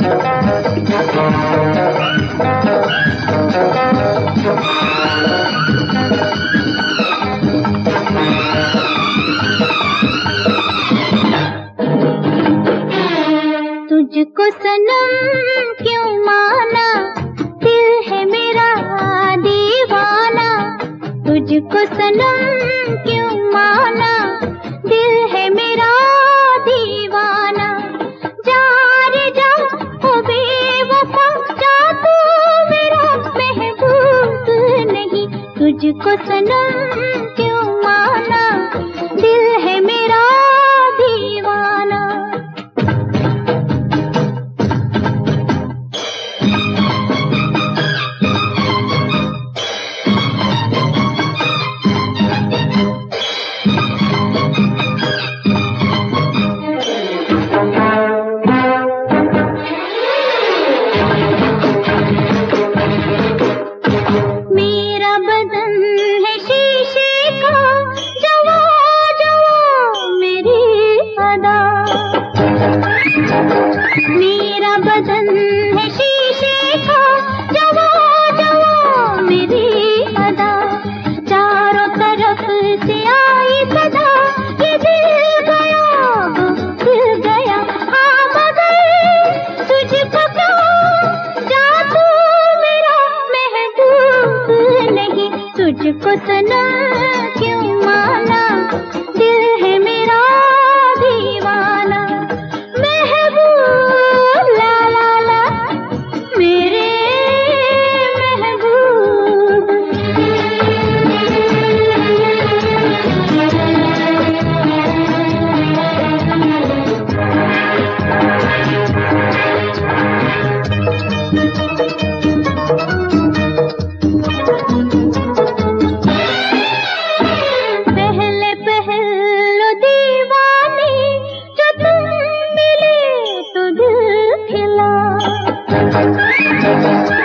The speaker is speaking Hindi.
तुझको सनम क्यों माना, दिल है मेरा दीवाना। तुझको सनम क्यों माना, दिल है मेरा दीवाना। जा रे जा ओ बेवफा, जा तू मेरा महबूब नहीं। तुझको सनम क्यों माना, दिल है मेरा दीवाना। मेरा बदन है शीशे का, जवा जवा मेरी अदा। मेरा बदन है शीशे का, जवा जवा मेरी अदा। चारों तरफ से आई सदा, ये दिल गया वो दिल गया। हाँ मगर तुझको क्यों, जा तू मेरा महबूब नहीं। तुझको सनम क्यों माना, दिल है मेरा दीवाना। महबूब ला ला ला मेरे महबूब। पहले पहलो दीवानी, जो तुम मिले तो दिल खिला।